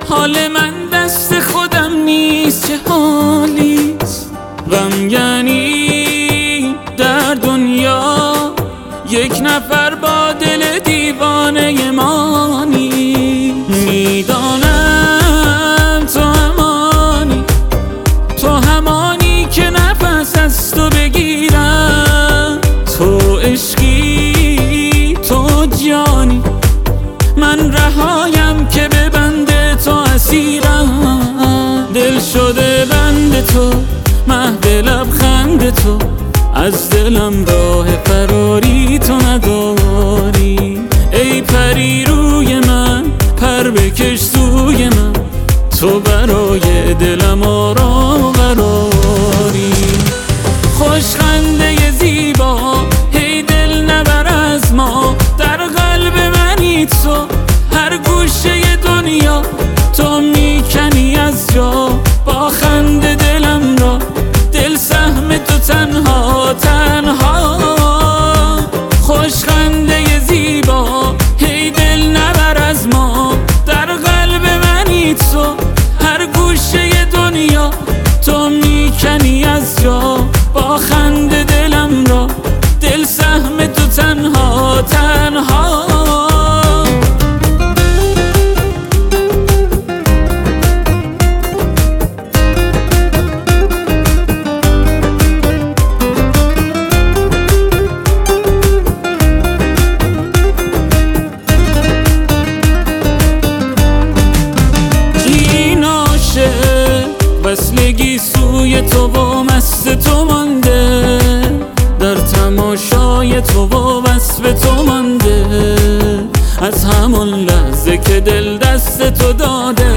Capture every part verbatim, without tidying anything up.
حال من دست خودم نیست، چه حالیست. غمگینی در دنیا، یک نفر با دل دیوانه مانی. میدانم تو همانی، تو همانی که نفس از تو بگیرم. تو عشقی، تو جانی، من رهایم که به بند تو اسیرم. دل شده بند تو، مهد لبخند تو، از دلم راه فراری تو نداری. ای پری روی من، پر بکش سوی من، تو برای دلم آرام و قراری. خوش خنده زیبا، هی دل نبر از ما، در قلب منی تو، هر گوشه دنیا تو میکنی از جا. با خنده دلم را، دل سهم تو تنها تنها. خوش خنده زیبا، هی دل نبر از ما، در قلب منی تو، هر گوشه دنیا تو میکنی از جا. با خنده دلم را، دل سهم تو تنها تنها. وصلگی سوی تو و مست تو مانده، در تماشای تو و وصف تو مانده. از همون لحظه که دل دست تو داده،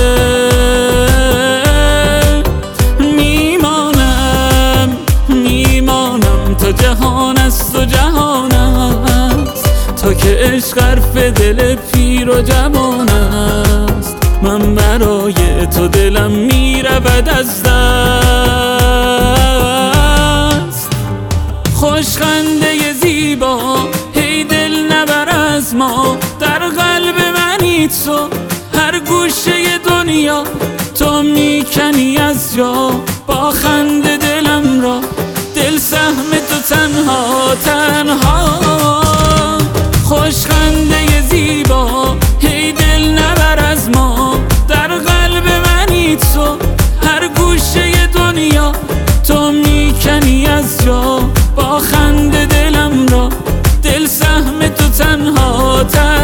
میمانم میمانم تا جهان است و جهان است. تا که عشق حرف دل پیر و جوان است، من برای تو دلم میرود از دست. خوش خنده زیبا، هی دل نبر از ما، در قلب منی تو، هر گوشه دنیا تو میکنی از جا. با خنده دلم را، دل سهم تو تنها تنها. خوش خنده زیبا، هی دل نبر از ما، در قلب منی تو، هر گوشه دنیا تو میکنی از جا. با خنده دلم را، دل سهم تو تنها تنها.